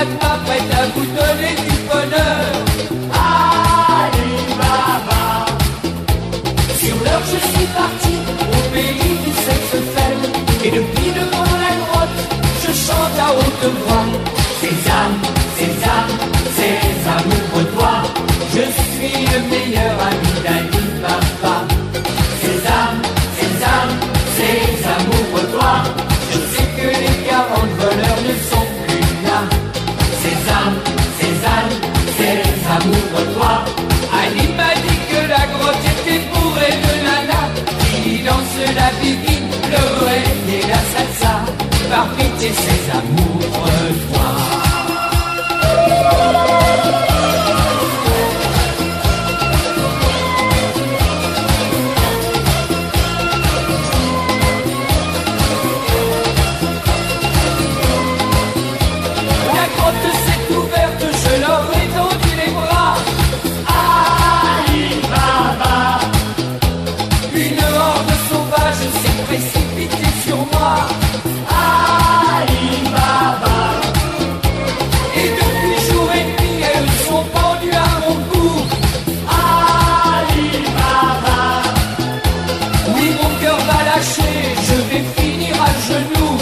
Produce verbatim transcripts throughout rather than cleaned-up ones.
Fatma prête à vous donner du bonheur. Alibaba. Sur l'heure je suis parti au pays du sexe faible, et depuis devant la grotte je chante à haute voix. Sésame, sésame, sésame, ouvre-toi. Je suis le meilleur ami d'Ali Baba. Sésame, sésame, sésame, ouvre-toi. Je sais que les quarante voleurs ne sont plus là. Sésame, sésame, sésame, ouvre-toi. Ali m'a dit que la grotte était bourrée de nana qui dansent la bibine, le reggae et la salsa. Par pitié, sésame, ouvre-toi. La grotte s'est ouverte, je leur ai tendu les bras. Alibaba. Une horde sauvage s'est précipitée sur moi. Alibaba. Et depuis jour et nuit, elles sont pendues à mon cou. Alibaba. Oui, mon cœur va lâcher, je vais finir à genoux.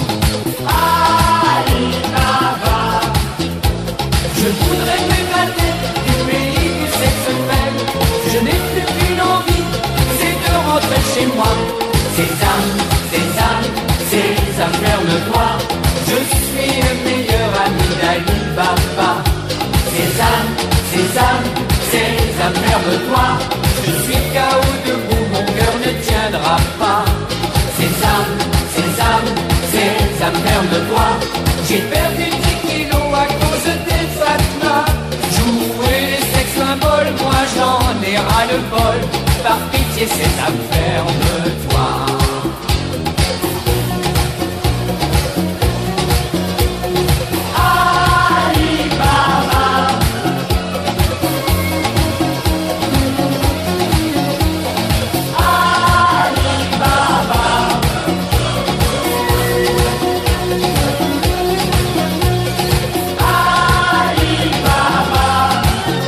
Alibaba. Je voudrais m'évader du pays du sexe faible. Je n'ai plus qu'une envie, c'est de rentrer chez moi. Sésame, sésame, sésame, ferme-toi. Je suis le meilleur ami d'Ali Baba. Sésame, sésame, sésame, ferme-toi. Je suis K O debout, mon cœur ne tiendra pas. Sésame, sésame, sésame, ferme-toi. J'ai perdu dix kilos à cause des Fatma. Jouer les sex symboles, moi j'en ai ras le bol. Par pitié, sésame, ferme-toi. Alibaba. Alibaba. Alibaba.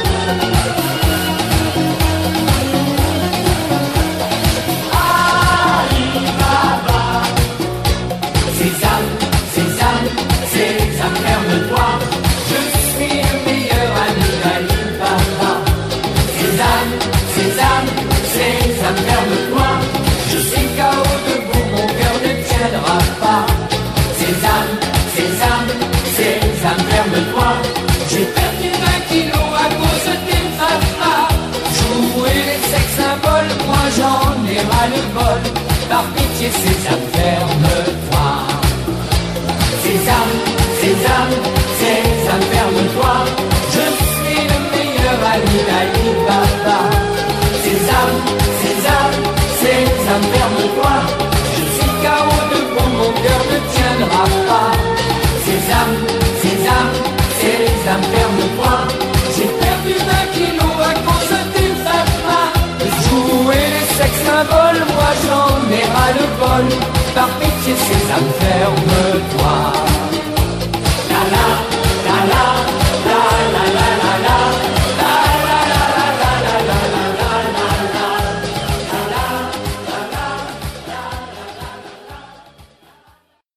Alibaba. Sésame, sésame, sésame, ferme-toi. Je suis le meilleur ami d'Ali Baba. Sésame, sésame, sésame, ferme-toi. Je suis K O debout, mon cœur ne tiendra pas. Sésame, sésame, sésame, ferme-toi. J'ai perdu vingt kilos à cause des Fatma. Jouer les sex symboles, moi j'en ai ras le bol. Par pitié, sésame,